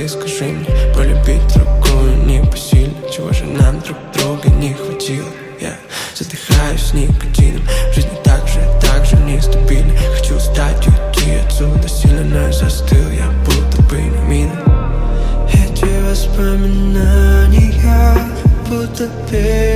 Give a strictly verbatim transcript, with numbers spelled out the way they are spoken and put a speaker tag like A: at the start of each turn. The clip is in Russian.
A: ты скажи мне, полюбить другую непосильно. Чего же нам друг друга не хватило? Я задыхаюсь никотином. Жизнь так же, так же нестабильна. Хочу встать, уйти отсюда сильно, но я застыл. Я будто бы не мина. Эти воспоминания будто песня.